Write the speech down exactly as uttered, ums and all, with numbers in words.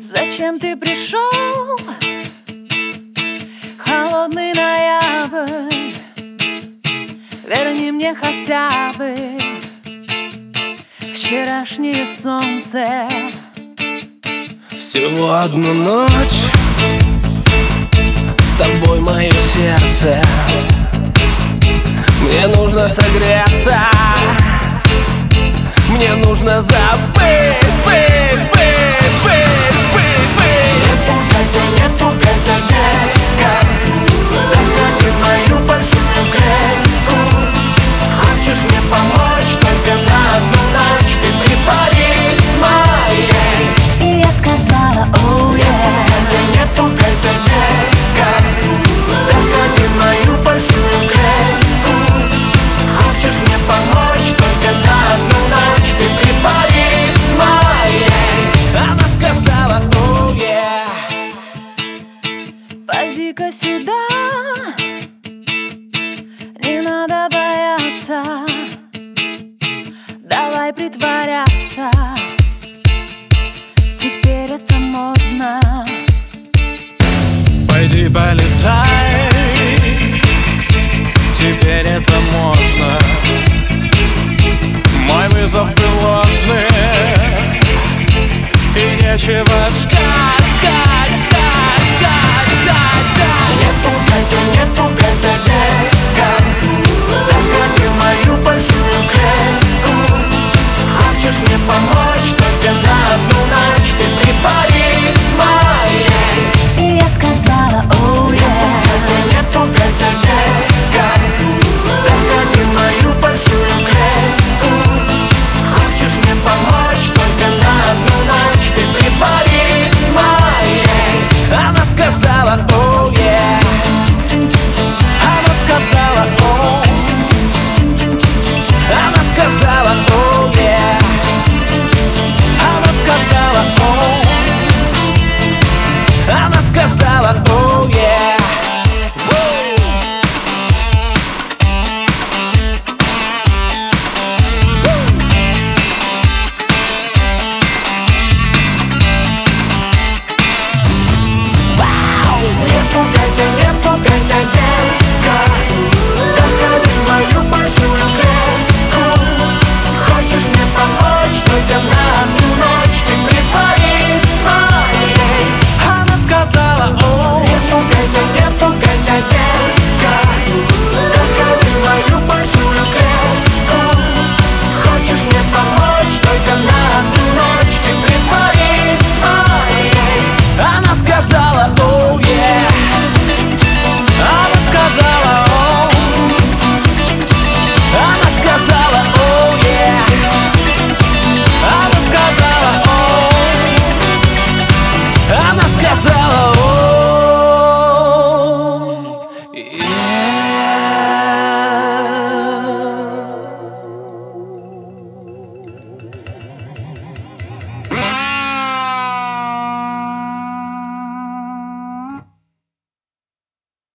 Зачем ты пришел? Холодный ноябрь, верни мне хотя бы вчерашнее солнце. Всего одну ночь с тобой мое сердце. Мне нужно согреться, мне нужно забыть, быть, быть, быть, быть, быть. Не пугайся, не пугайся, детка, заходи в мою большую клетку. Хочешь мне помочь только на одну ночь, ты притворись моей. И я сказала, оу, Не пугайся, не пугайся, детка, заходи в мою большую клетку. Хочешь мне помочь только на одну ночь, ты притворись моей. Она сказала, оу, yeah. пойди-ка сюда, не надо бояться, давай притворяться, теперь это модно. Пойди полетай, теперь это можно. Мой вызов был ложный, и нечего ждать, ждать, ждать, ждать, ждать, ждать. Не пугайся, не пугайся, детка, заходи в мою большую клетку. Хочешь мне помочь только на одну